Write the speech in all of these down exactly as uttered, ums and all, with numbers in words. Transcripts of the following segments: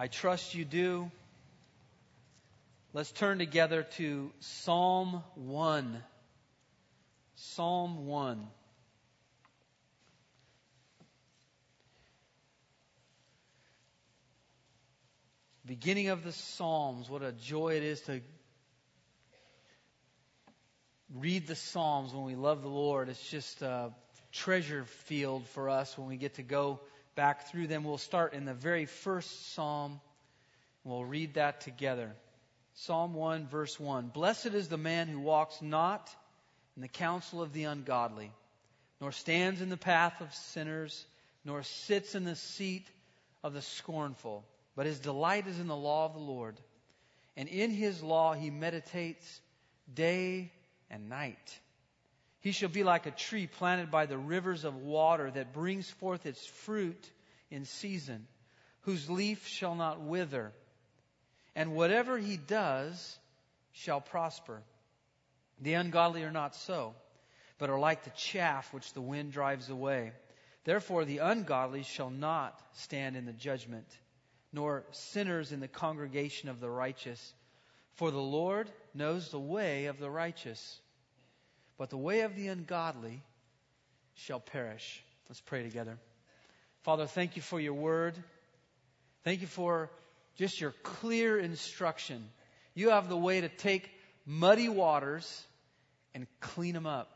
I trust you do. Let's turn together to Psalm one. Psalm one. Beginning of the Psalms. What a joy it is to read the Psalms when we love the Lord. It's just a treasure field for us when we get to go back through them. We'll start in the very first Psalm. We'll read that together. Psalm one, verse one. Blessed is the man who walks not in the counsel of the ungodly, nor stands in the path of sinners, nor sits in the seat of the scornful. But his delight is in the law of the Lord, and in his law he meditates day and night. He shall be like a tree planted by the rivers of water that brings forth its fruit in season, whose leaf shall not wither, and whatever he does shall prosper. The ungodly are not so, but are like the chaff which the wind drives away. Therefore the ungodly shall not stand in the judgment, nor sinners in the congregation of the righteous. For the Lord knows the way of the righteous, but the way of the ungodly shall perish. Let's pray together. Father, thank you for your word. Thank you for just your clear instruction. You have the way to take muddy waters and clean them up.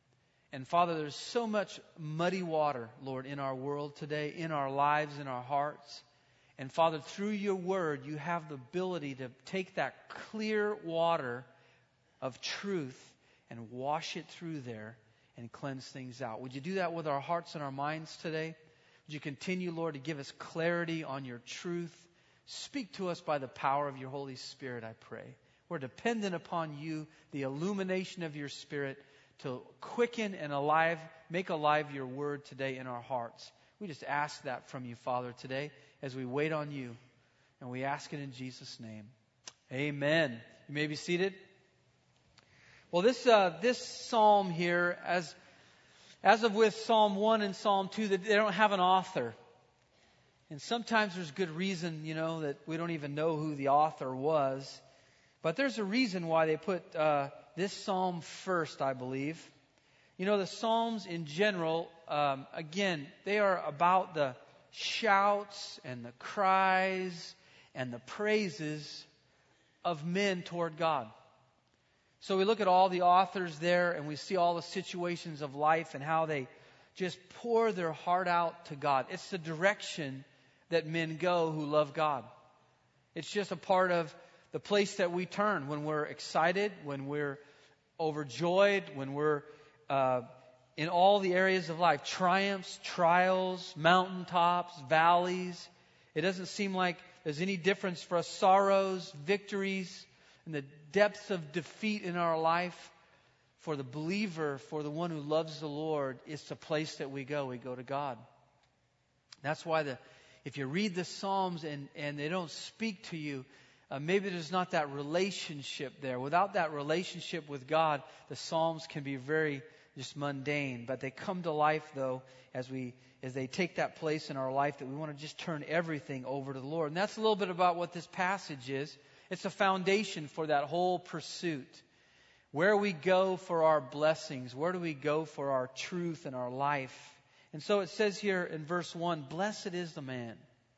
And Father, there's so much muddy water, Lord, in our world today, in our lives, in our hearts. And Father, through your word, you have the ability to take that clear water of truth and wash it through there and cleanse things out. Would you do that with our hearts and our minds today? Would you continue, Lord, to give us clarity on your truth? Speak to us by the power of your Holy Spirit, I pray. We're dependent upon you, the illumination of your Spirit, to quicken and alive, make alive your word today in our hearts. We just ask that from you, Father, today as we wait on you. And we ask it in Jesus' name. Amen. You may be seated. Well, this uh, this psalm here, as as of with Psalm one and Psalm two, that they don't have an author. And sometimes there's good reason, you know, that we don't even know who the author was. But there's a reason why they put uh, this psalm first, I believe. You know, the Psalms in general, um, again, they are about the shouts and the cries and the praises of men toward God. So we look at all the authors there and we see all the situations of life and how they just pour their heart out to God. It's the direction that men go who love God. It's just a part of the place that we turn when we're excited, when we're overjoyed, when we're uh, in all the areas of life. Triumphs, trials, mountaintops, valleys. It doesn't seem like there's any difference for us. Sorrows, victories, and the depths of defeat in our life. For the believer, for the one who loves the Lord, it's the place that we go. We go to God. That's why the if you read the Psalms and, and they don't speak to you, uh, maybe there's not that relationship there. Without that relationship with God, the Psalms can be very just mundane. But they come to life, though, as we as they take that place in our life that we want to just turn everything over to the Lord. And that's a little bit about what this passage is. It's a foundation for that whole pursuit. Where we go for our blessings, where do we go for our truth and our life? And so it says here in verse one, blessed is the man.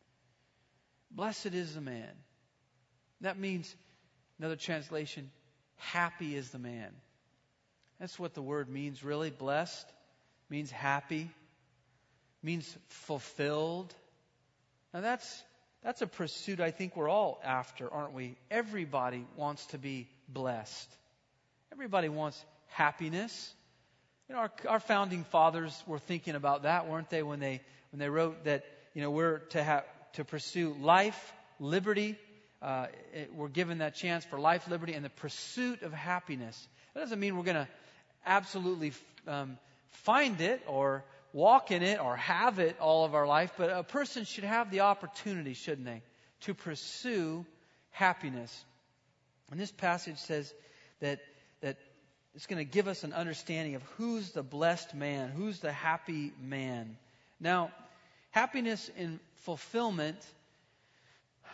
Blessed is the man. That means, another translation, happy is the man. That's what the word means really. Blessed means happy, means fulfilled. Now that's that's a pursuit I think we're all after, aren't we? Everybody wants to be blessed. Everybody wants happiness. You know, our, our founding fathers were thinking about that, weren't they, when they when they wrote that, you know, we're to have to pursue life, liberty. Uh, it, we're given that chance for life, liberty, and the pursuit of happiness. That doesn't mean we're going to absolutely um, find it or walk in it or have it all of our life, but a person should have the opportunity, shouldn't they, to pursue happiness. And this passage says that that it's going to give us an understanding of who's the blessed man, who's the happy man. Now, happiness and fulfillment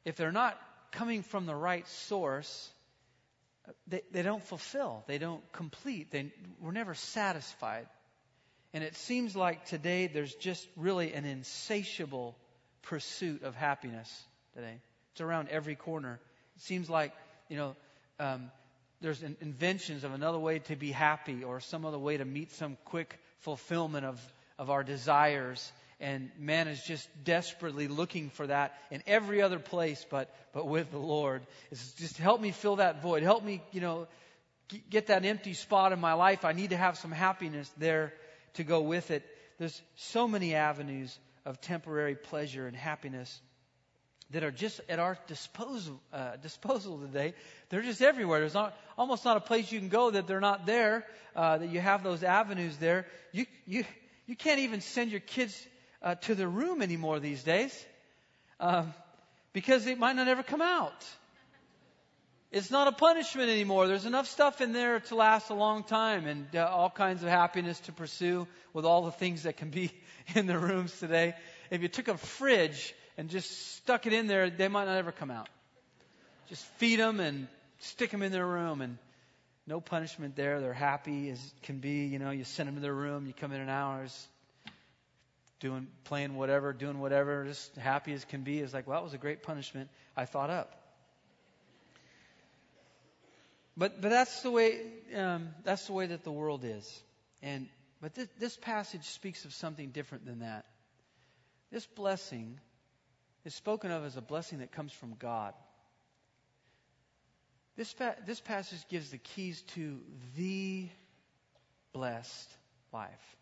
if they're not coming from the right source, they, they don't fulfill. They don't complete. They, we're never satisfied. And it seems like today there's just really an insatiable pursuit of happiness today. It's around every corner. It seems like, you know, um, there's in- inventions of another way to be happy or some other way to meet some quick fulfillment of, of our desires. And man is just desperately looking for that in every other place but, but with the Lord. It's just help me fill that void. Help me, you know, g- get that empty spot in my life. I need to have some happiness there to go with it. There's so many avenues of temporary pleasure and happiness that are just at our disposal uh, disposal today. They're just everywhere. There's not, almost not a place you can go that they're not there, uh, that you have those avenues there. You you you can't even send your kids uh, to their room anymore these days um, because it might not ever come out. It's not a punishment anymore. There's enough stuff in there to last a long time and uh, all kinds of happiness to pursue with all the things that can be in the rooms today. If you took a fridge and just stuck it in there, they might not ever come out. Just feed them and stick them in their room and no punishment there. They're happy as can be. You know, you send them to their room, you come in an hour, just doing, playing whatever, doing whatever, just happy as can be. It's like, well, that was a great punishment I thought up. But but that's the way um, that's the way that the world is, and but this, this passage speaks of something different than that. This blessing is spoken of as a blessing that comes from God. This pa- this passage gives the keys to the blessed life,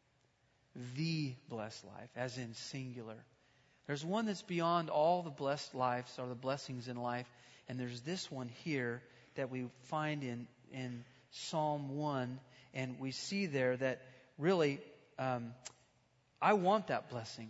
the blessed life, as in singular. There's one that's beyond all the blessed lives or the blessings in life, and there's this one here that we find in, in Psalm one, and we see there that really, um, I want that blessing.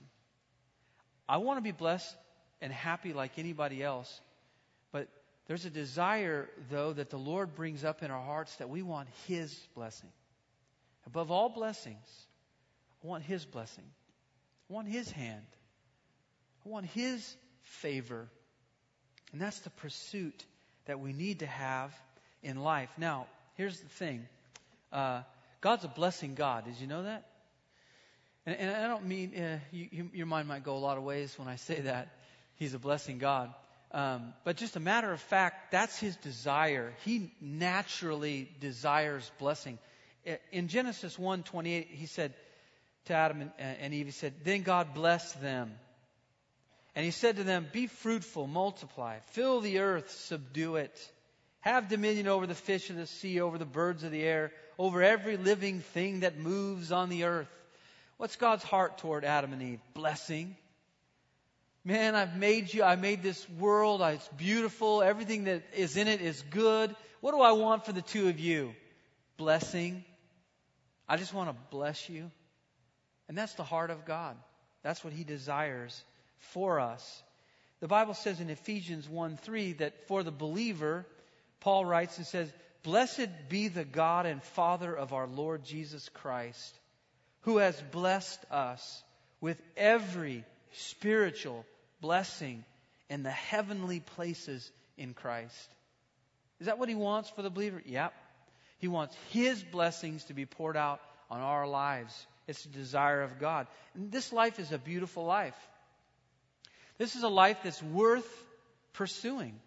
I want to be blessed and happy like anybody else, but there's a desire, though, that the Lord brings up in our hearts that we want His blessing. Above all blessings, I want His blessing. I want His hand. I want His favor. And that's the pursuit that we need to have in life. Now, here's the thing. Uh, God's a blessing God. Did you know that? And, and I don't mean, uh, you, you, your mind might go a lot of ways when I say that. He's a blessing God. Um, but just a matter of fact, that's His desire. He naturally desires blessing. In Genesis one twenty-eight, He said to Adam and, and Eve, He said, then God blessed them. And He said to them, be fruitful, multiply, fill the earth, subdue it. Have dominion over the fish of the sea, over the birds of the air, over every living thing that moves on the earth. What's God's heart toward Adam and Eve? Blessing. Man, I've made you, I made this world, it's beautiful, everything that is in it is good. What do I want for the two of you? Blessing. I just want to bless you. And that's the heart of God. That's what He desires for us. The Bible says in Ephesians one three that for the believer, Paul writes and says, blessed be the God and Father of our Lord Jesus Christ, who has blessed us with every spiritual blessing in the heavenly places in Christ. Is that what He wants for the believer? Yep. He wants His blessings to be poured out on our lives. It's the desire of God. And this life is a beautiful life. This is a life that's worth pursuing.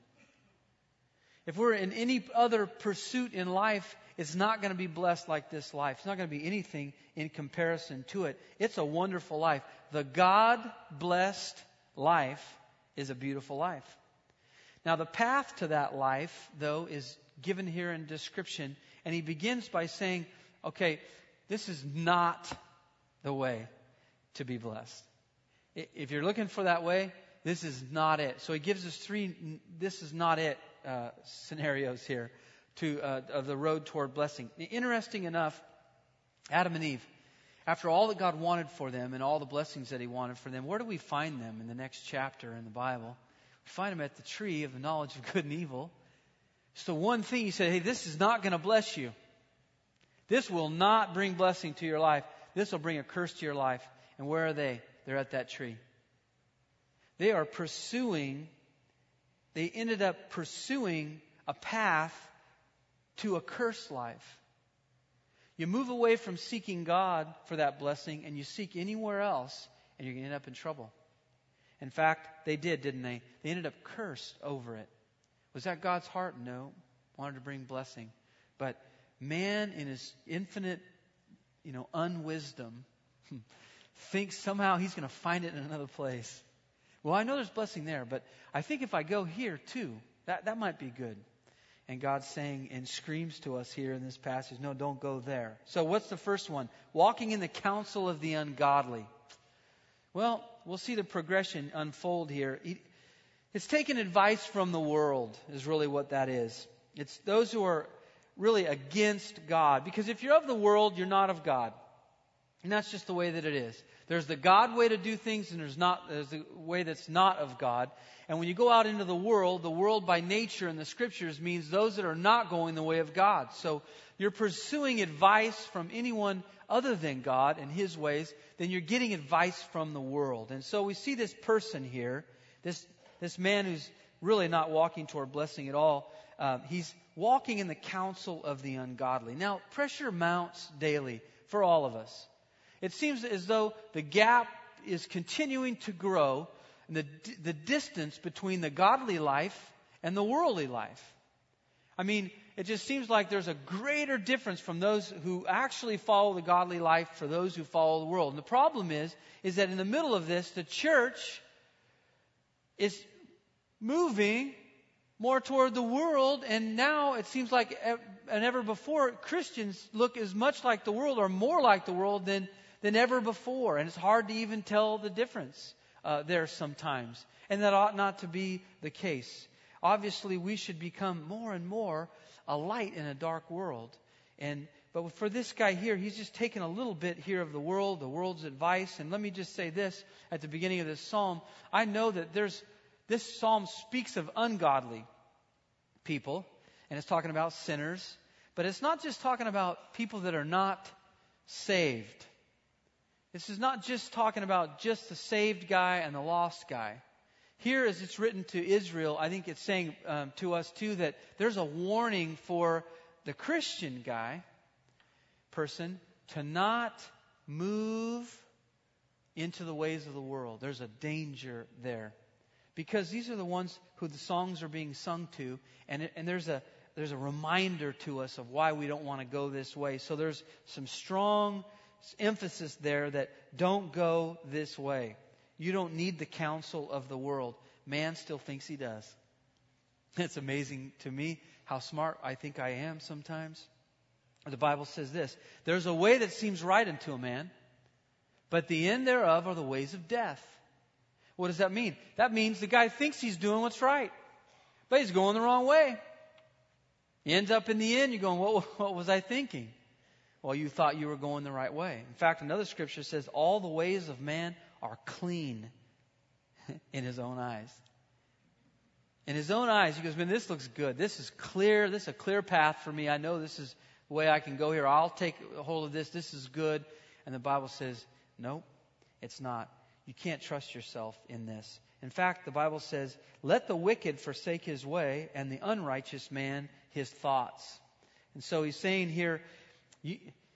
If we're in any other pursuit in life, it's not going to be blessed like this life. It's not going to be anything in comparison to it. It's a wonderful life. The God-blessed life is a beautiful life. Now, the path to that life, though, is given here in description. And He begins by saying, okay, this is not the way to be blessed. If you're looking for that way, this is not it. So He gives us three, this is not it uh, scenarios here to uh, of the road toward blessing. Interesting enough, Adam and Eve, after all that God wanted for them and all the blessings that He wanted for them, where do we find them in the next chapter in the Bible? We find them at the tree of the knowledge of good and evil. It's the one thing He said, hey, this is not going to bless you. This will not bring blessing to your life. This will bring a curse to your life. And where are they? They're at that tree. They are pursuing they ended up pursuing a path to a cursed life. You move away from seeking God for that blessing and you seek anywhere else, and you're going to end up in trouble. In fact, they did, didn't they? They ended up cursed over it. Was that God's heart? No. Wanted to bring blessing. But man, in his infinite, you know, unwisdom, thinks somehow he's going to find it in another place. Well, I know there's blessing there, but I think if I go here too, that, that might be good. And God's saying and screams to us here in this passage, no, don't go there. So what's the first one? Walking in the counsel of the ungodly. Well, we'll see the progression unfold here. It's taking advice from the world is really what that is. It's those who are really against God. Because if you're of the world, you're not of God. And that's just the way that it is. There's the God way to do things, and there's not there's the way that's not of God. And when you go out into the world, the world by nature in the Scriptures means those that are not going the way of God. So you're pursuing advice from anyone other than God and His ways, then you're getting advice from the world. And so we see this person here, this this man who's really not walking toward blessing at all. Uh, he's walking in the counsel of the ungodly. Now, pressure mounts daily for all of us. It seems as though the gap is continuing to grow, and the, the distance between the godly life and the worldly life. I mean, it just seems like there's a greater difference from those who actually follow the godly life for those who follow the world. And the problem is, is that in the middle of this, the church is moving more toward the world, and now it seems like and ever before, Christians look as much like the world or more like the world than than ever before. And it's hard to even tell the difference uh, there sometimes. And that ought not to be the case. Obviously, we should become more and more a light in a dark world. And but for this guy here, he's just taken a little bit here of the world, the world's advice. And let me just say this at the beginning of this psalm. I know that there's this psalm speaks of ungodly people, and it's talking about sinners. But it's not just talking about people that are not saved. This is not just talking about just the saved guy and the lost guy. Here, as it's written to Israel, I think it's saying um, to us too that there's a warning for the Christian guy, person, to not move into the ways of the world. There's a danger there. Because these are the ones who the songs are being sung to, and, it, and there's a there's a reminder to us of why we don't want to go this way. So there's some strong emphasis there that don't go this way. You don't need the counsel of the world. Man still thinks he does. It's amazing to me how smart I think I am sometimes. The Bible says this, there's a way that seems right unto a man, but the end thereof are the ways of death. What does that mean? That means the guy thinks he's doing what's right, but he's going the wrong way. He ends up in the end, you're going, what, what was I thinking? Well, you thought you were going the right way. In fact, another scripture says, all the ways of man are clean in his own eyes. In his own eyes, he goes, man, this looks good. This is clear. This is a clear path for me. I know this is the way I can go here. I'll take hold of this. This is good. And the Bible says, nope, it's not. You can't trust yourself in this. In fact, the Bible says, let the wicked forsake his way and the unrighteous man his thoughts. And so he's saying here, you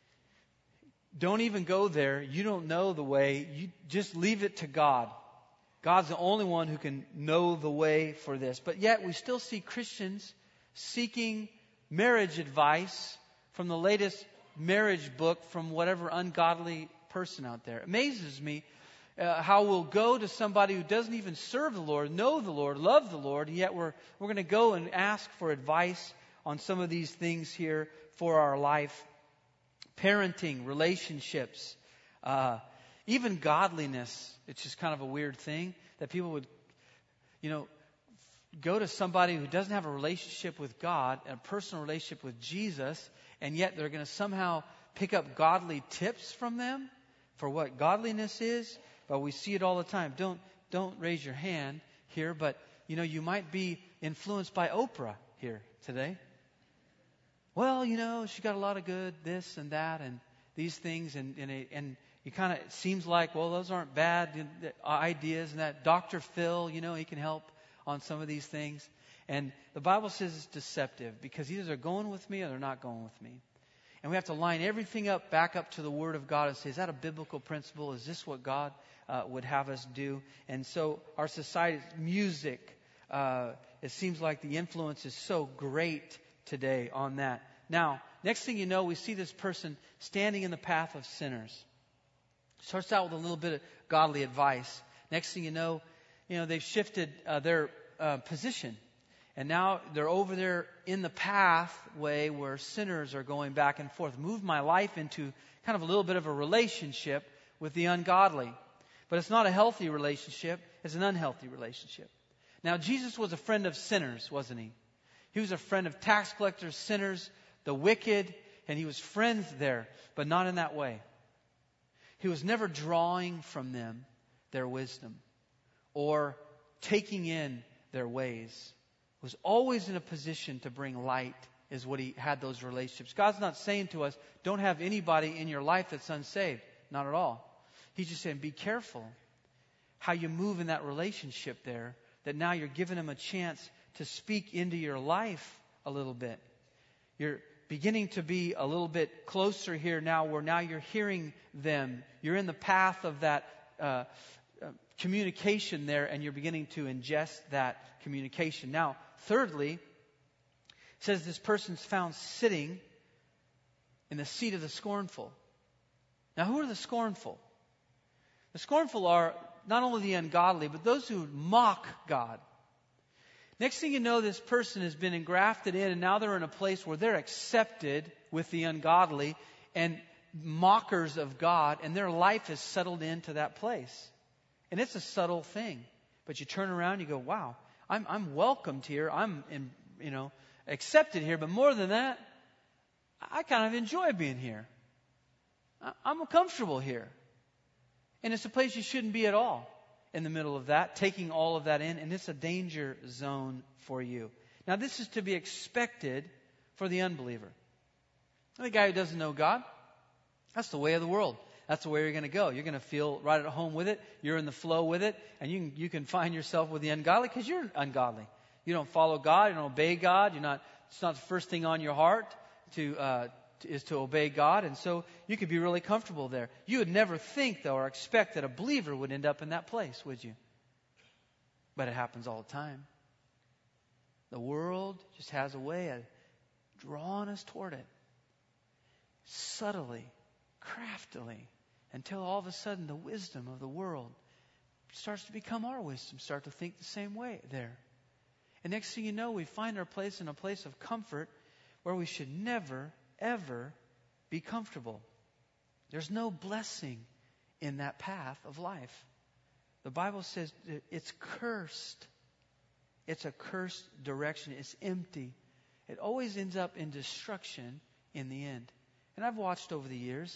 don't even go there. You don't know the way. You just leave it to God. God's the only one who can know the way for this. But yet we still see Christians seeking marriage advice from the latest marriage book from whatever ungodly person out there. It amazes me uh, how we'll go to somebody who doesn't even serve the Lord, know the Lord, love the Lord, and yet we're we're going to go and ask for advice on some of these things here for our life. Parenting, relationships, uh, even godliness. It's just kind of a weird thing that people would, you know, go to somebody who doesn't have a relationship with God, a personal relationship with Jesus, and yet they're going to somehow pick up godly tips from them for what godliness is. But we see it all the time. Don't don't raise your hand here, but you know, you might be influenced by Oprah here today. Well, you know, she got a lot of good this and that and these things, and and, it, and you kind of, it seems like, well, those aren't bad ideas, and that Doctor Phil, you know, he can help on some of these things. And the Bible says it's deceptive because either they're going with me or they're not going with me. And we have to line everything up, back up to the Word of God and say, is that a biblical principle? Is this what God uh, would have us do? And so our society, music, uh, it seems like the influence is so great today on that. Now, next thing you know, we see this person standing in the path of sinners. Starts out with a little bit of godly advice. Next thing you know, you know they've shifted uh, their uh, position. And now they're over there in the pathway where sinners are going back and forth. Move my life into kind of a little bit of a relationship with the ungodly. But it's not a healthy relationship. It's an unhealthy relationship. Now, Jesus was a friend of sinners, wasn't he? He was a friend of tax collectors, sinners, the wicked, and he was friends there, but not in that way. He was never drawing from them their wisdom or taking in their ways. Was always in a position to bring light is what he had those relationships. God's not saying to us, don't have anybody in your life that's unsaved. Not at all. He's just saying, be careful how you move in that relationship there, that now you're giving them a chance to speak into your life a little bit. You're beginning to be a little bit closer here now, where now you're hearing them. You're in the path of that uh, uh, communication there, and you're beginning to ingest that communication. Now, thirdly, it says this person's found sitting in the seat of the scornful. Now, who are the scornful? The scornful are not only the ungodly, but those who mock God. Next thing you know, this person has been engrafted in, and now they're in a place where they're accepted with the ungodly and mockers of God, and their life has settled into that place. And it's a subtle thing. But you turn around, you go, wow, I'm, I'm welcomed here. I'm, in, you know, accepted here. But more than that, I kind of enjoy being here. I'm comfortable here. And it's a place you shouldn't be at all in the middle of that, taking all of that in. And it's a danger zone for you. Now, this is to be expected for the unbeliever. The guy who doesn't know God, that's the way of the world. That's the way you're going to go. You're going to feel right at home with it. You're in the flow with it. And you can, you can find yourself with the ungodly because you're ungodly. You don't follow God. You don't obey God. You're not. It's not the first thing on your heart to, uh, to is to obey God. And so you could be really comfortable there. You would never think, though, or expect that a believer would end up in that place, would you? But it happens all the time. The world just has a way of drawing us toward it. Subtly, craftily, until all of a sudden the wisdom of the world starts to become our wisdom, start to think the same way there. And next thing you know, we find our place in a place of comfort where we should never, ever be comfortable. There's no blessing in that path of life. The Bible says it's cursed. It's a cursed direction. It's empty. It always ends up in destruction in the end. And I've watched over the years,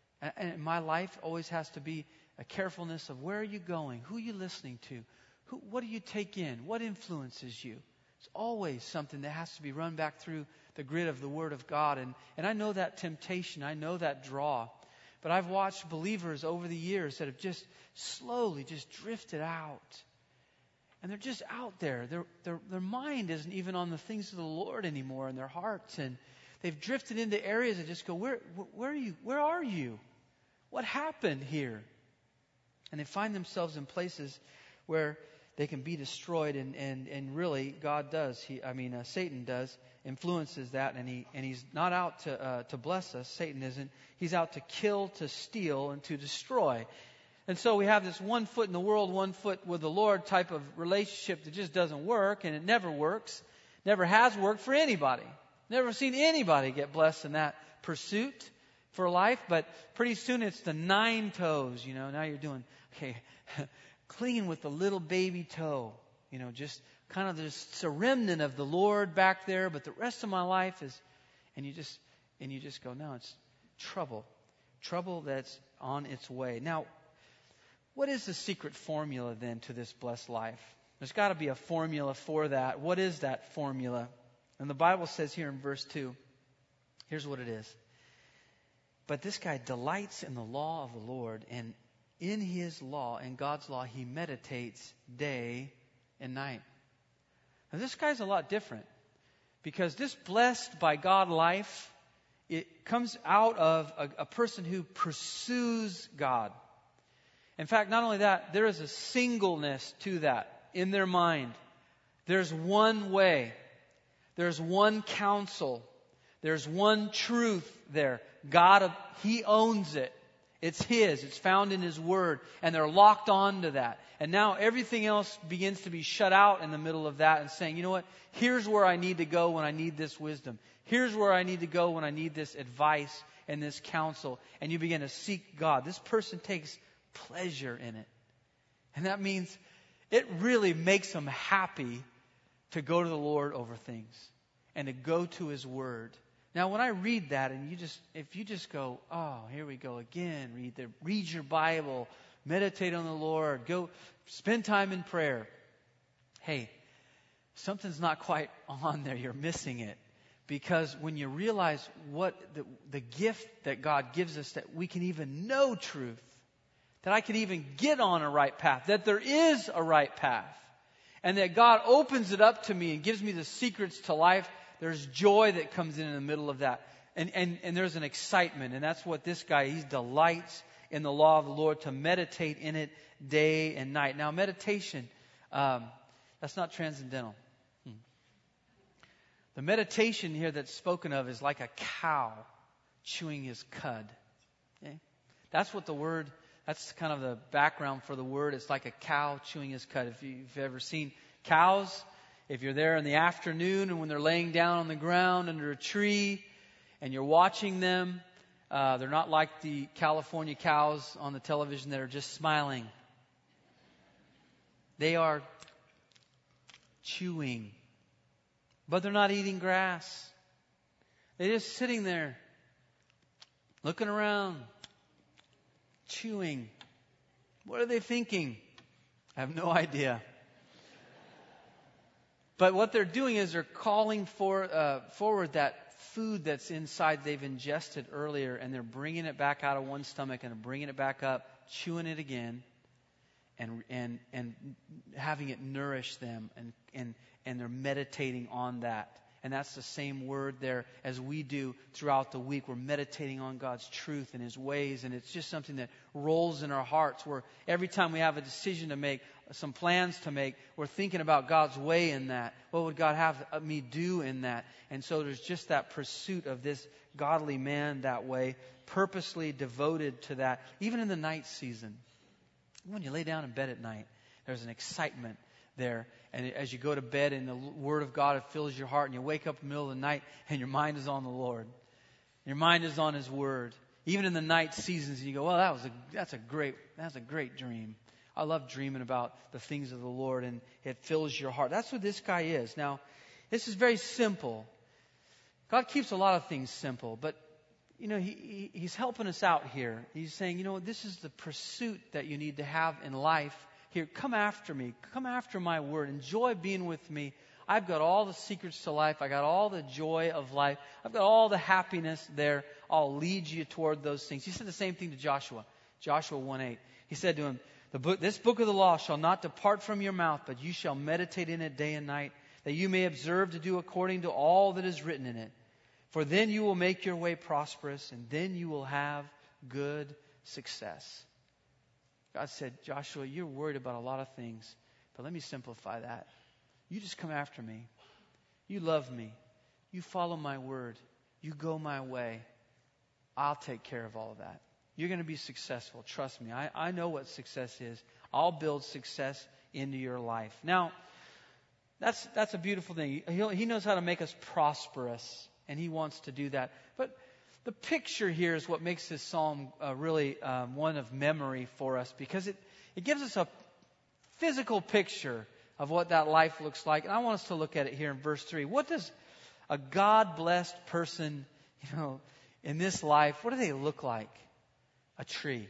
and my life always has to be a carefulness of where are you going? Who are you listening to? Who, what do you take in? What influences you? It's always something that has to be run back through the grid of the Word of God. And, and I know that temptation. I know that draw. But I've watched believers over the years that have just slowly just drifted out. And they're just out there. Their, their, their mind isn't even on the things of the Lord anymore in their hearts. And they've drifted into areas that just go, where, where are you? Where are you? What happened here? And they find themselves in places where they can be destroyed. And, and, and really, God does. He, I mean, uh, Satan does, influences that. And he and he's not out to uh, to bless us. Satan isn't. He's out to kill, to steal, and to destroy. And so we have this one foot in the world, one foot with the Lord type of relationship that just doesn't work. And it never works. Never has worked for anybody. Never seen anybody get blessed in that pursuit for life. But pretty soon it's the nine toes, you know. Now you're doing, okay, clinging with the little baby toe. You know, just kind of there's a remnant of the Lord back there. But the rest of my life is, and you just, and you just go, no, it's trouble. Trouble that's on its way. Now, what is the secret formula then to this blessed life? There's got to be a formula for that. What is that formula? And the Bible says here in verse two, here's what it is. But this guy delights in the law of the Lord, and in his law, in God's law, he meditates day and night. Now, this guy's a lot different, because this blessed by God life, it comes out of a, a person who pursues God. In fact, not only that, there is a singleness to that in their mind. There's one way. There's one counsel. There's one truth there. God, He owns it. It's His. It's found in His Word. And they're locked on to that. And now everything else begins to be shut out in the middle of that and saying, you know what? Here's where I need to go when I need this wisdom. Here's where I need to go when I need this advice and this counsel. And you begin to seek God. This person takes pleasure in it. And that means it really makes them happy to go to the Lord over things and to go to His Word. Now, when I read that, and you just, if you just go, oh, here we go again, read the, read your Bible, meditate on the Lord, go spend time in prayer. Hey, something's not quite on there. You're missing it. Because when you realize what the, the gift that God gives us, that we can even know truth, that I can even get on a right path, that there is a right path, and that God opens it up to me and gives me the secrets to life, there's joy that comes in in the middle of that. And, and, and there's an excitement. And that's what this guy, he delights in the law of the Lord, to meditate in it day and night. Now, meditation, um, that's not transcendental. Hmm. The meditation here that's spoken of is like a cow chewing his cud. Okay? That's what the word, that's kind of the background for the word. It's like a cow chewing his cud. If you've ever seen cows, if you're there in the afternoon and when they're laying down on the ground under a tree and you're watching them, uh, they're not like the California cows on the television that are just smiling. They are chewing, but they're not eating grass. They're just sitting there, looking around, chewing. What are they thinking? I have no idea. But what they're doing is they're calling for uh, forward that food that's inside they've ingested earlier, and they're bringing it back out of one stomach and bringing it back up, chewing it again, and and and having it nourish them, and and and they're meditating on that. And that's the same word there as we do throughout the week. We're meditating on God's truth and His ways, and it's just something that rolls in our hearts, where every time we have a decision to make, some plans to make, we're thinking about God's way in that. What would God have me do in that? And so there's just that pursuit of this godly man that way, purposely devoted to that, even in the night season. When you lay down in bed at night, there's an excitement there. And as you go to bed and the Word of God, it fills your heart, and you wake up in the middle of the night and your mind is on the Lord. Your mind is on His Word. Even in the night seasons, and you go, well, that was a, that's a great, that's a great dream. I love dreaming about the things of the Lord, and it fills your heart. That's what this guy is. Now, this is very simple. God keeps a lot of things simple, but you know, he, he, He's helping us out here. He's saying, you know, this is the pursuit that you need to have in life. Here, come after me. Come after my word. Enjoy being with me. I've got all the secrets to life. I got all the joy of life. I've got all the happiness there. I'll lead you toward those things. He said the same thing to Joshua. Joshua one eight. He said to him, the book, this book of the law shall not depart from your mouth, but you shall meditate in it day and night, that you may observe to do according to all that is written in it. For then you will make your way prosperous, and then you will have good success. God said, Joshua, you're worried about a lot of things, but let me simplify that. You just come after me. You love me. You follow my word. You go my way. I'll take care of all of that. You're going to be successful. Trust me. I, I know what success is. I'll build success into your life. Now, that's that's a beautiful thing. He, he knows how to make us prosperous, and He wants to do that. But the picture here is what makes this psalm uh, really um, one of memory for us, because it, it gives us a physical picture of what that life looks like. And I want us to look at it here in verse three. What does a God-blessed person, you know, in this life, what do they look like? A tree.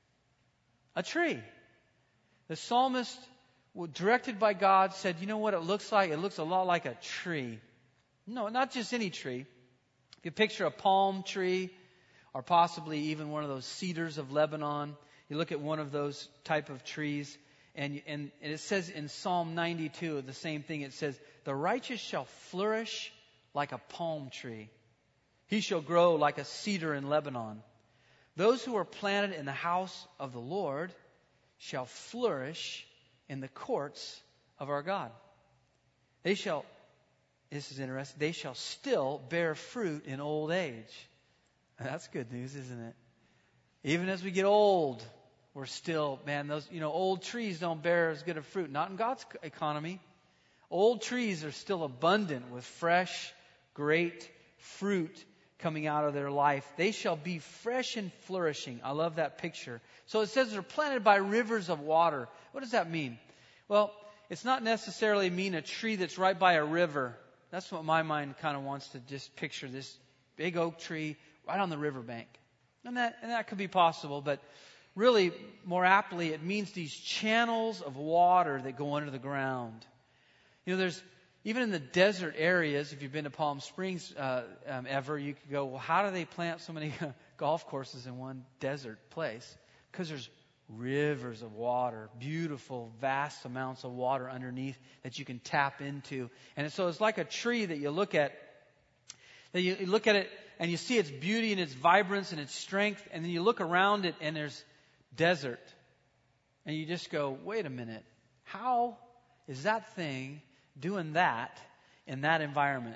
A tree. The psalmist, directed by God, said, you know what it looks like? It looks a lot like a tree. No, not just any tree. If you picture a palm tree, or possibly even one of those cedars of Lebanon, you look at one of those type of trees, And, and it says in Psalm ninety-two, the same thing. It says, the righteous shall flourish like a palm tree. He shall grow like a cedar in Lebanon. Those who are planted in the house of the Lord shall flourish in the courts of our God. They shall, this is interesting, they shall still bear fruit in old age. That's good news, isn't it? Even as we get old, we're still, man, those, you know, old trees don't bear as good of fruit. Not in God's economy. Old trees are still abundant with fresh, great fruit coming out of their life. They shall be fresh and flourishing. I love that picture. So it says they're planted by rivers of water. What does that mean? Well, it's not necessarily mean a tree that's right by a river. That's what my mind kind of wants to just picture, this big oak tree right on the riverbank. And that, and that could be possible, but really, more aptly, it means these channels of water that go under the ground. You know, there's, even in the desert areas, if you've been to Palm Springs uh, um, ever, you could go, well, how do they plant so many golf courses in one desert place? Because there's rivers of water, beautiful, vast amounts of water underneath that you can tap into. And so it's like a tree that you look at, that you look at it and you see its beauty and its vibrance and its strength, and then you look around it and there's desert. And you just go, wait a minute, how is that thing doing that in that environment?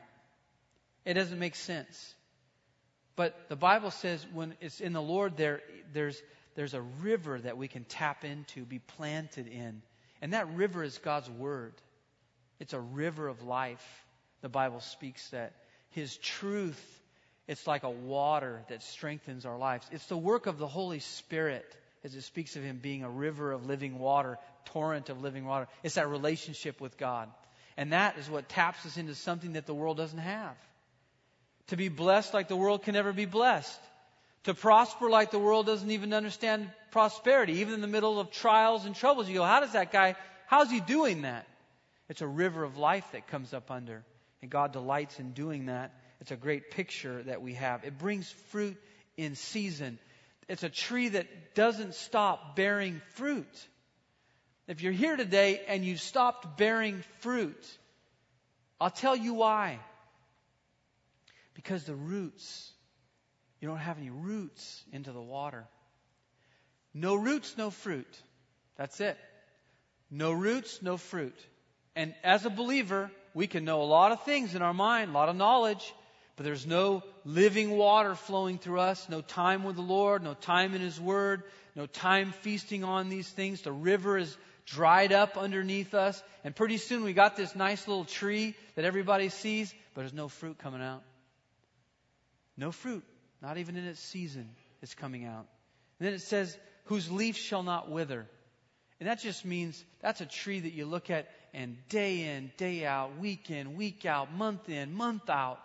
It doesn't make sense. But the Bible says when it's in the Lord, there, there's, there's a river that we can tap into, be planted in. And that river is God's Word. It's a river of life. The Bible speaks that. His truth, it's like a water that strengthens our lives. It's the work of the Holy Spirit, as it speaks of Him being a river of living water, torrent of living water. It's that relationship with God. And that is what taps us into something that the world doesn't have. To be blessed like the world can never be blessed. To prosper like the world doesn't even understand prosperity. Even in the middle of trials and troubles, you go, how does that guy, how's he doing that? It's a river of life that comes up under. And God delights in doing that. It's a great picture that we have. It brings fruit in season. It's a tree that doesn't stop bearing fruit. If you're here today and you've stopped bearing fruit, I'll tell you why. Because the roots, you don't have any roots into the water. No roots, no fruit. That's it. No roots, no fruit. And as a believer, we can know a lot of things in our mind, a lot of knowledge, but there's no living water flowing through us, no time with the Lord, no time in His Word, no time feasting on these things. The river is dried up underneath us, and pretty soon we got this nice little tree that everybody sees, but there's no fruit coming out. No fruit, not even in its season, is coming out. And then it says, whose leaf shall not wither. And that just means that's a tree that you look at and day in, day out, week in, week out, month in, month out,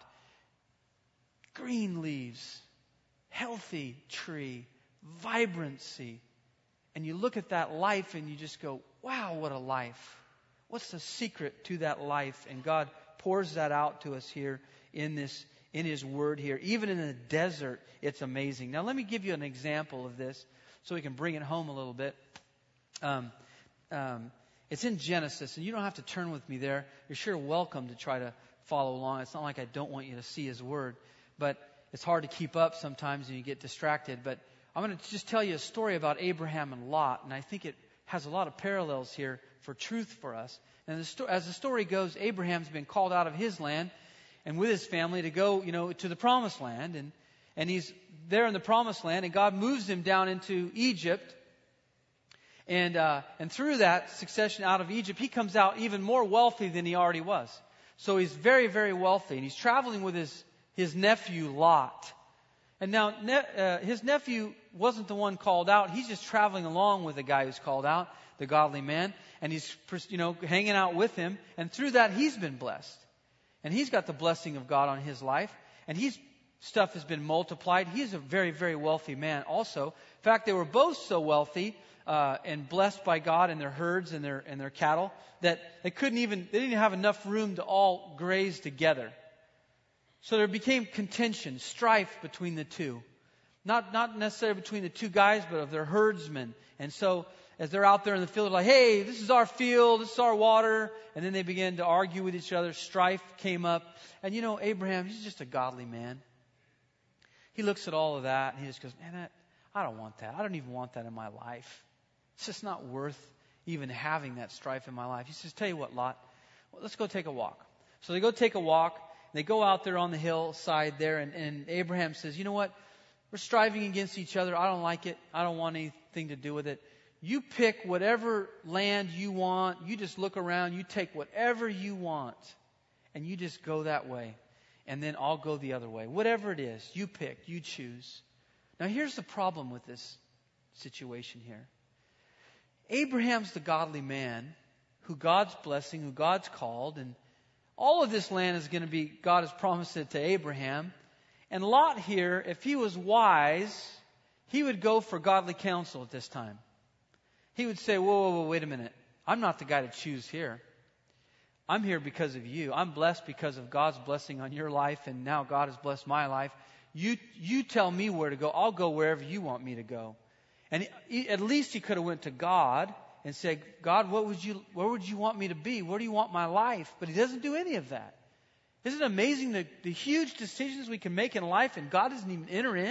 green leaves, healthy tree, vibrancy. And you look at that life and you just go, wow, what a life. What's the secret to that life? And God pours that out to us here in this, in His Word here. Even in the desert, it's amazing. Now let me give you an example of this so we can bring it home a little bit. Um, um, it's in Genesis, and you don't have to turn with me there. You're sure welcome to try to follow along. It's not like I don't want you to see His Word, but it's hard to keep up sometimes and you get distracted. But I'm going to just tell you a story about Abraham and Lot, and I think it has a lot of parallels here for truth for us. And the sto- as the story goes, Abraham's been called out of his land and with his family to go, you know, to the Promised Land, and and he's there in the Promised Land, and God moves him down into Egypt. And uh, and through that succession out of Egypt, he comes out even more wealthy than he already was. So he's very, very wealthy, and he's traveling with his his nephew Lot. And now ne- uh, his nephew wasn't the one called out. He's just traveling along with the guy who's called out, the godly man, and he's, you know, hanging out with him. And through that, he's been blessed, and he's got the blessing of God on his life, and he's stuff has been multiplied. He's a very, very wealthy man also. In fact, they were both so wealthy uh, and blessed by God and their herds and their and their cattle that they couldn't even they didn't have enough room to all graze together. So there became contention, strife between the two. Not not necessarily between the two guys, but of their herdsmen. And so as they're out there in the field, they're like, hey, this is our field, this is our water. And then they began to argue with each other. Strife came up. And you know, Abraham, he's just a godly man. He looks at all of that and he just goes, man, that, I don't want that. I don't even want that in my life. It's just not worth even having that strife in my life. He says, tell you what, Lot, well, let's go take a walk. So they go take a walk. They go out there on the hillside there, and, and Abraham says, you know what? We're striving against each other. I don't like it. I don't want anything to do with it. You pick whatever land you want. You just look around. You take whatever you want, and you just go that way. And then I'll go the other way. Whatever it is, you pick. You choose. Now here's the problem with this situation here. Abraham's the godly man who God's blessing, who God's called, and all of this land is going to be, God has promised it to Abraham. And Lot here, if he was wise, he would go for godly counsel at this time. He would say, whoa, whoa, whoa, wait a minute. I'm not the guy to choose here. I'm here because of you. I'm blessed because of God's blessing on your life, and now God has blessed my life. You, you tell me where to go. I'll go wherever you want me to go. And he, at least he could have went to God and said, God, what would you, where would you want me to be? Where do you want my life? But he doesn't do any of that. Isn't it amazing the, the huge decisions we can make in life and God doesn't even enter in?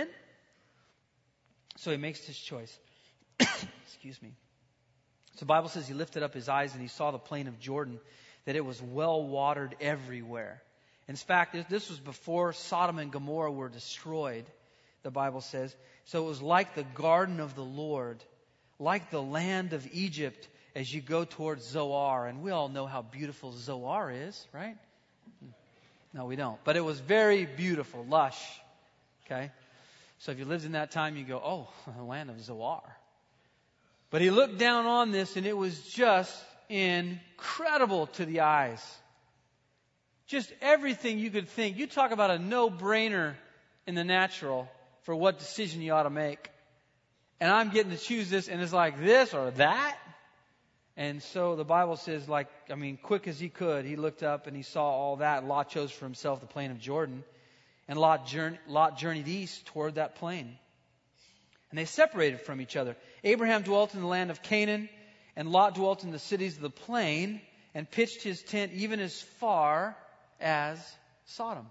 So he makes this choice. Excuse me. So the Bible says he lifted up his eyes and he saw the plain of Jordan, that it was well watered everywhere. In fact, this was before Sodom and Gomorrah were destroyed, the Bible says. So it was like the garden of the Lord, like the land of Egypt as you go towards Zoar. And we all know how beautiful Zoar is, right? No, we don't. But it was very beautiful, lush. Okay? So if you lived in that time, you go, oh, the land of Zoar. But he looked down on this and it was just incredible to the eyes. Just everything you could think. You talk about a no-brainer in the natural for what decision you ought to make. And I'm getting to choose this, and it's like this or that. And so the Bible says, like, I mean, quick as he could, he looked up and he saw all that. Lot chose for himself the plain of Jordan. And Lot, journey, Lot journeyed east toward that plain. And they separated from each other. Abraham dwelt in the land of Canaan, and Lot dwelt in the cities of the plain, and pitched his tent even as far as Sodom.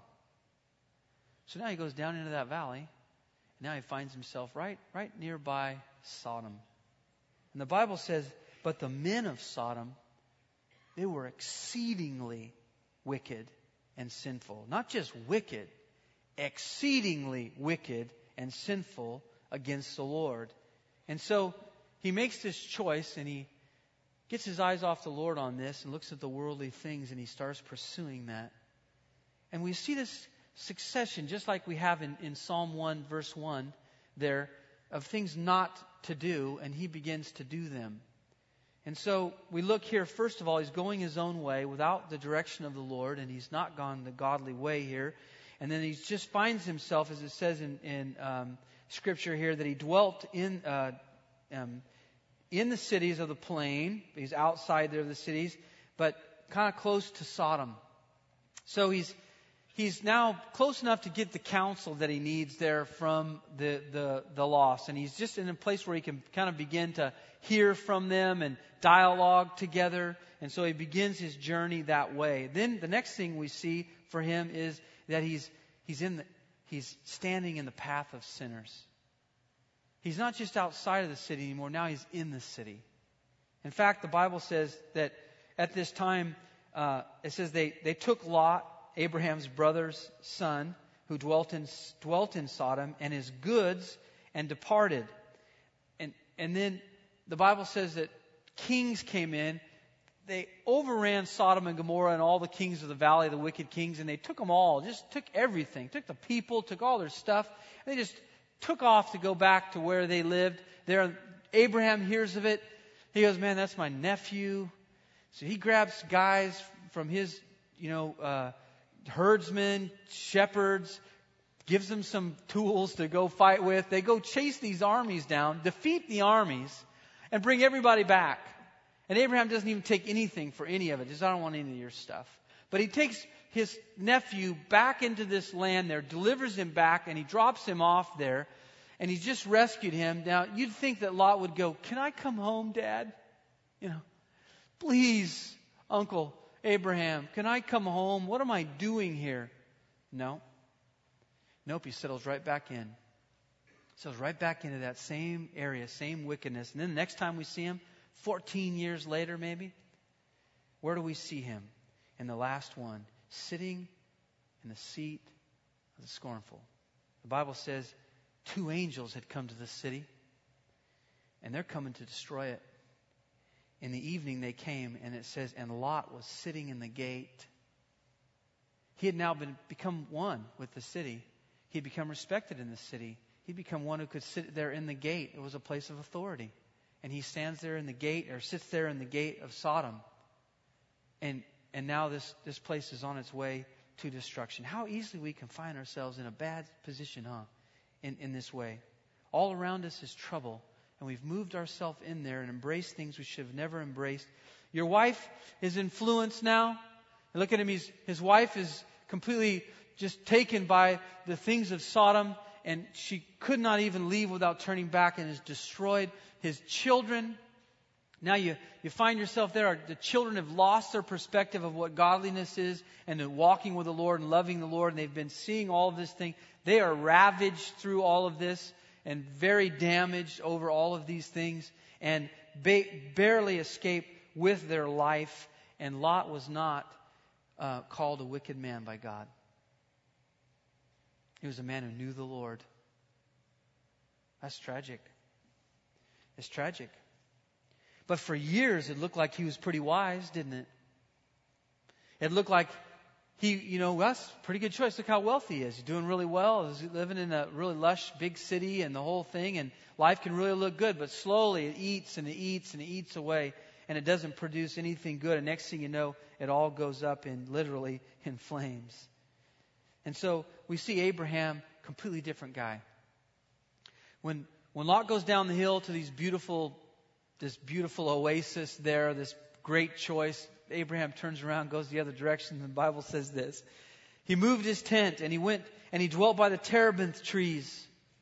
So now he goes down into that valley. Now he finds himself right, right nearby Sodom. And the Bible says, but the men of Sodom, they were exceedingly wicked and sinful. Not just wicked, exceedingly wicked and sinful against the Lord. And so he makes this choice and he gets his eyes off the Lord on this and looks at the worldly things and he starts pursuing that. And we see this succession, just like we have in, in Psalm one, verse one, there, of things not to do, and he begins to do them. And so we look here, first of all, he's going his own way without the direction of the Lord, and he's not gone the godly way here. And then he just finds himself, as it says in, in um, Scripture here, that he dwelt in uh, um, in the cities of the plain. He's outside there of the cities, but kind of close to Sodom. So he's He's now close enough to get the counsel that he needs there from the, the, the lost. And he's just in a place where he can kind of begin to hear from them and dialogue together. And so he begins his journey that way. Then the next thing we see for him is that he's he's in the, he's standing in the path of sinners. He's not just outside of the city anymore. Now he's in the city. In fact, the Bible says that at this time, uh, it says they, they took Lot, Abraham's brother's son, who dwelt in dwelt in Sodom, and his goods, and departed. And and then the Bible says that kings came in. They overran Sodom and Gomorrah and all the kings of the valley, the wicked kings, and they took them all, just took everything, took the people, took all their stuff. And they just took off to go back to where they lived. There, Abraham hears of it. He goes, man, that's my nephew. So he grabs guys from his, you know, uh, herdsmen, shepherds, gives them some tools to go fight with. They go chase these armies down, defeat the armies, and bring everybody back. And Abraham doesn't even take anything for any of it. He says, I don't want any of your stuff. But he takes his nephew back into this land there, delivers him back, and he drops him off there. And he's just rescued him. Now, you'd think that Lot would go, "Can I come home, Dad? You know, please, Uncle Abraham, can I come home? What am I doing here?" No. Nope, he settles right back in. Settles right back into that same area, same wickedness. And then the next time we see him, fourteen years later maybe, where do we see him? In the last one, sitting in the seat of the scornful. The Bible says two angels had come to the city, and they're coming to destroy it. In the evening they came, and it says, and Lot was sitting in the gate. He had now been become one with the city. He had become respected in the city. He'd become one who could sit there in the gate. It was a place of authority. And he stands there in the gate, or sits there in the gate of Sodom. And and now this, this place is on its way to destruction. How easily we can find ourselves in a bad position, huh? In, in this way. All around us is trouble. And we've moved ourselves in there and embraced things we should have never embraced. Your wife is influenced now. Look at him. He's, his wife is completely just taken by the things of Sodom. And she could not even leave without turning back, and has destroyed his children. Now you, you find yourself there. The children have lost their perspective of what godliness is, and then walking with the Lord and loving the Lord. And they've been seeing all of this thing. They are ravaged through all of this and very damaged over all of these things, and ba- barely escape with their life. And Lot was not uh, called a wicked man by God. He was a man who knew the Lord. That's tragic. It's tragic. But for years, it looked like he was pretty wise, didn't it? It looked like he, you know, that's a pretty good choice. Look how wealthy he is. He's doing really well. He's living in a really lush, big city and the whole thing. And life can really look good. But slowly it eats and it eats and it eats away. And it doesn't produce anything good. And next thing you know, it all goes up in literally in flames. And so we see Abraham, completely different guy. When when Lot goes down the hill to these beautiful, this beautiful oasis there, this great choice, Abraham turns around, goes the other direction. And the Bible says this: he moved his tent and he went and he dwelt by the terebinth trees.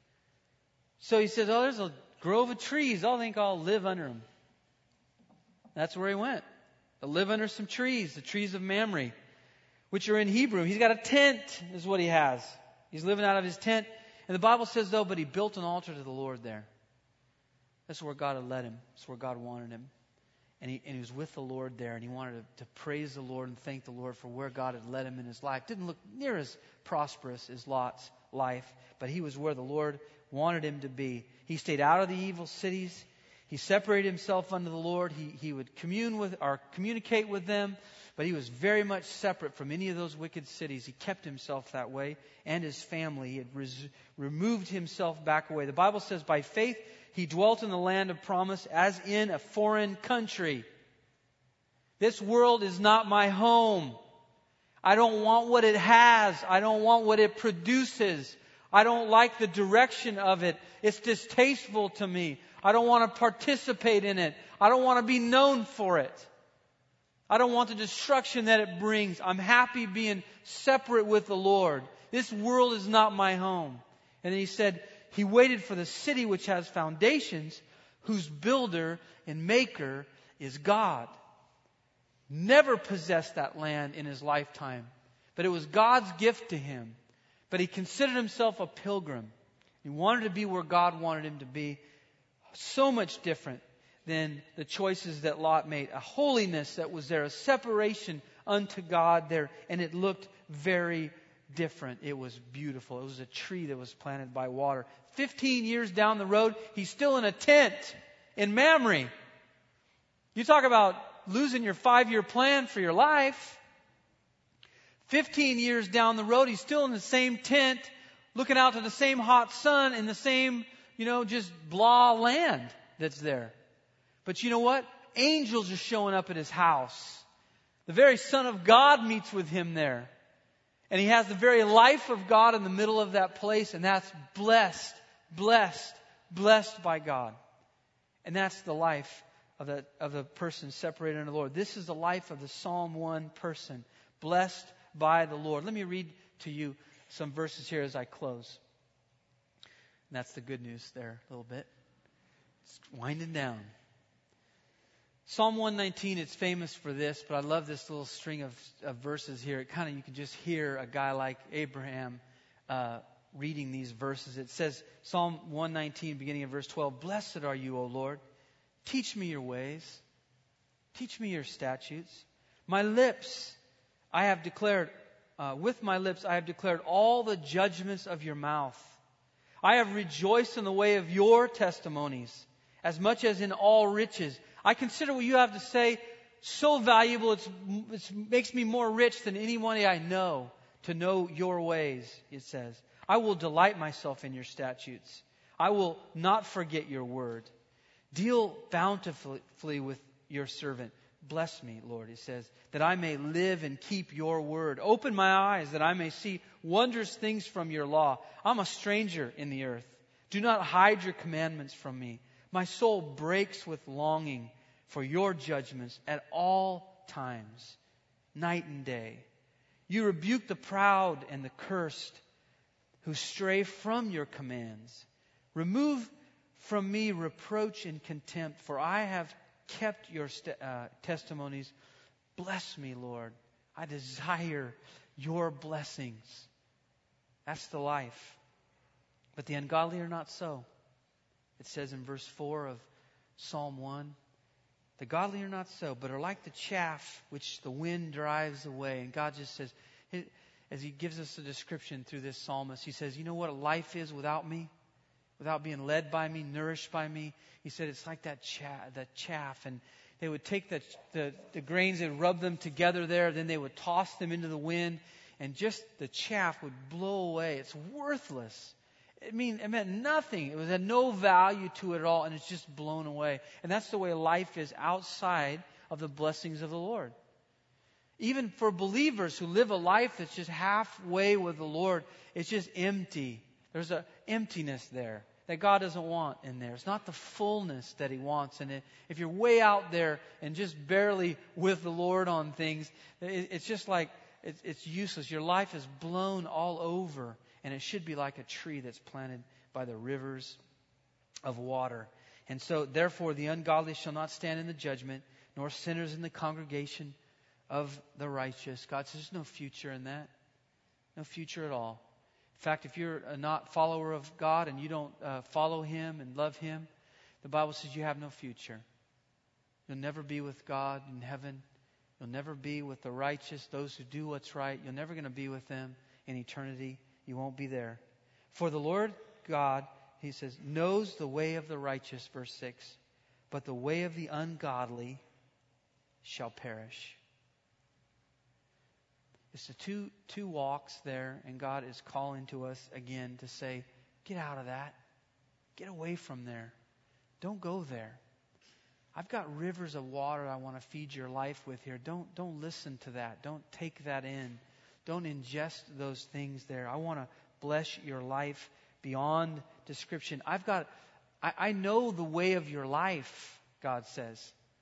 So he says, "Oh, there's a grove of trees. I think I'll live under them." That's where he went. To live under some trees, the trees of Mamre, which are in Hebrew. He's got a tent, is what he has. He's living out of his tent. And the Bible says, though, but he built an altar to the Lord there. That's where God had led him. That's where God wanted him. And he, and he was with the Lord there. And he wanted to, to praise the Lord and thank the Lord for where God had led him in his life. Didn't look near as prosperous as Lot's life. But he was where the Lord wanted him to be. He stayed out of the evil cities. He separated himself unto the Lord. He, he would commune with or communicate with them. But he was very much separate from any of those wicked cities. He kept himself that way, and his family. He had res- removed himself back away. The Bible says, by faith he dwelt in the land of promise as in a foreign country. This world is not my home. I don't want what it has. I don't want what it produces. I don't like the direction of it. It's distasteful to me. I don't want to participate in it. I don't want to be known for it. I don't want the destruction that it brings. I'm happy being separate with the Lord. This world is not my home. And then he said, he waited for the city which has foundations, whose builder and maker is God. Never possessed that land in his lifetime. But it was God's gift to him. But he considered himself a pilgrim. He wanted to be where God wanted him to be. So much different than the choices that Lot made. A holiness that was there, a separation unto God there, and it looked very different. It was beautiful. It was a tree that was planted by water. Fifteen years down the road, he's still in a tent in Mamre. You talk about losing your five-year plan for your life. Fifteen years down the road, he's still in the same tent, looking out to the same hot sun in the same, you know, just blah land that's there. But you know what? Angels are showing up at his house. The very Son of God meets with him there. And he has the very life of God in the middle of that place. And that's blessed, blessed, blessed by God. And that's the life of the, of the person separated unto the Lord. This is the life of the Psalm one person, blessed by the Lord. Let me read to you some verses here as I close. And that's the good news there a little bit. It's winding down. Psalm one nineteen, it's famous for this, but I love this little string of, of verses here. It kind of, you can just hear a guy like Abraham uh, reading these verses. It says, Psalm one nineteen, beginning of verse twelve, "Blessed are you, O Lord. Teach me your ways. Teach me your statutes. My lips, I have declared, uh, with my lips, I have declared all the judgments of your mouth. I have rejoiced in the way of your testimonies, as much as in all riches. I consider what you have to say so valuable, it's, it makes me more rich than anyone I know, to know your ways," it says. "I will delight myself in your statutes. I will not forget your word. Deal bountifully with your servant. Bless me, Lord," it says, "that I may live and keep your word. Open my eyes that I may see wondrous things from your law. I'm a stranger in the earth. Do not hide your commandments from me. My soul breaks with longing for your judgments at all times, night and day. You rebuke the proud and the cursed who stray from your commands. Remove from me reproach and contempt, for I have kept your st- uh, testimonies. Bless me, Lord. I desire your blessings." That's the life. But the ungodly are not so. It says in verse four of Psalm one, "The godly are not so, but are like the chaff which the wind drives away." And God just says, as He gives us a description through this psalmist, He says, you know what life is without me? Without being led by me, nourished by me. He said it's like that chaff, that chaff. And they would take the, the, the grains and rub them together there. Then they would toss them into the wind. And just the chaff would blow away. It's worthless. It mean it meant nothing. It was had no value to it at all, and it's just blown away. And that's the way life is outside of the blessings of the Lord. Even for believers who live a life that's just halfway with the Lord, it's just empty. There's an emptiness there that God doesn't want in there. It's not the fullness that He wants in it. If you're way out there and just barely with the Lord on things, it's just like it's useless. Your life is blown all over. And it should be like a tree that's planted by the rivers of water. And so, therefore, the ungodly shall not stand in the judgment, nor sinners in the congregation of the righteous. God says there's no future in that. No future at all. In fact, if you're a not follower of God and you don't uh, follow Him and love Him, the Bible says you have no future. You'll never be with God in heaven. You'll never be with the righteous, those who do what's right. You're never going to be with them in eternity. You won't be there. For the Lord God, He says, knows the way of the righteous, verse six, but the way of the ungodly shall perish. It's the two, two walks there, and God is calling to us again to say, get out of that. Get away from there. Don't go there. I've got rivers of water I want to feed your life with here. Don't, don't listen to that. Don't take that in. Don't ingest those things there. I want to bless your life beyond description. I've got, I, I know the way of your life, God says.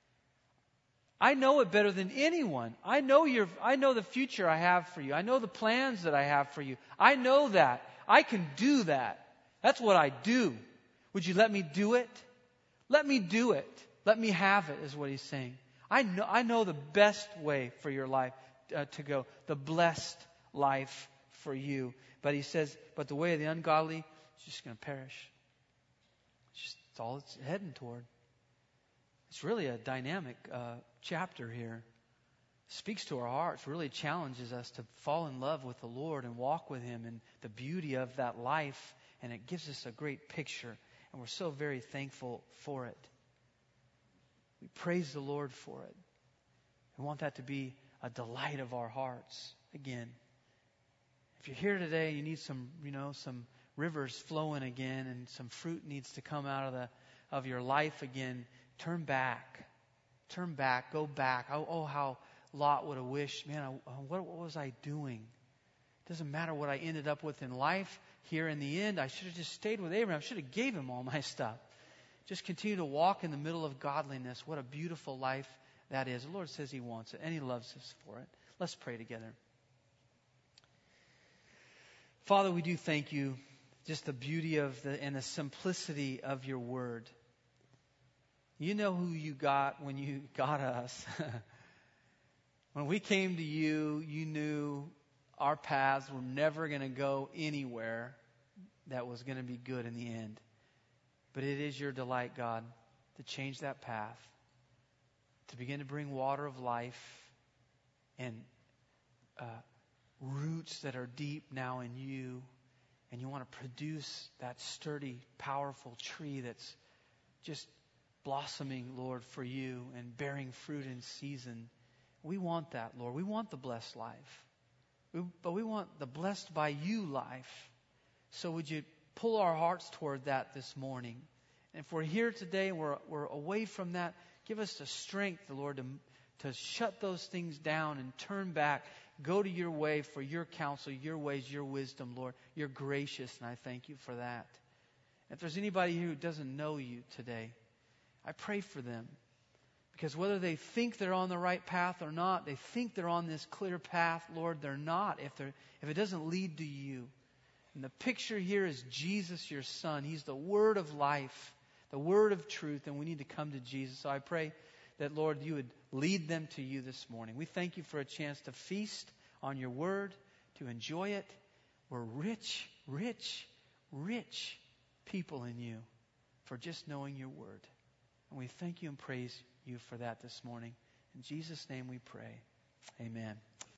I know it better than anyone. I know your, I know the future I have for you. I know the plans that I have for you. I know that. I can do that. That's what I do. Would you let me do it? Let me do it. Let me have it, is what He's saying. I know, I know the best way for your life. Uh, to go, the blessed life for you. But He says, but the way of the ungodly is just going to perish. It's just it's all it's heading toward. It's really a dynamic uh, chapter here. It speaks to our hearts, really challenges us to fall in love with the Lord and walk with Him and the beauty of that life. And it gives us a great picture. And we're so very thankful for it. We praise the Lord for it. We want that to be a delight of our hearts. Again, if you're here today, you need some, you know, some rivers flowing again, and some fruit needs to come out of the of your life again. Turn back, turn back, go back. Oh, oh how Lot would have wished, man, I, what, what was I doing? It doesn't matter what I ended up with in life. Here in the end, I should have just stayed with Abraham. I should have gave him all my stuff. Just continue to walk in the middle of godliness. What a beautiful life that is. The Lord says He wants it, and He loves us for it. Let's pray together. Father, we do thank You just the beauty of the and the simplicity of your word. You know who you got when you got us. When we came to you, you knew our paths were never going to go anywhere that was going to be good in the end. But it is your delight, God, to change that path, to begin to bring water of life and uh, roots that are deep now in you. And you want to produce that sturdy, powerful tree that's just blossoming, Lord, for you and bearing fruit in season. We want that, Lord. We want the blessed life. We, but we want the blessed by you life. So would you pull our hearts toward that this morning? And if we're here today and we're, we're away from that, give us the strength, Lord, to, to shut those things down and turn back. Go to your way for your counsel, your ways, your wisdom, Lord. You're gracious, and I thank you for that. If there's anybody here who doesn't know you today, I pray for them. Because whether they think they're on the right path or not, they think they're on this clear path, Lord, they're not if they're if it doesn't lead to you. And the picture here is Jesus, your Son. He's the word of life, the word of truth, and we need to come to Jesus. So I pray that, Lord, you would lead them to you this morning. We thank you for a chance to feast on your word, to enjoy it. We're rich, rich, rich people in you for just knowing your word. And we thank you and praise you for that this morning. In Jesus' name we pray. Amen.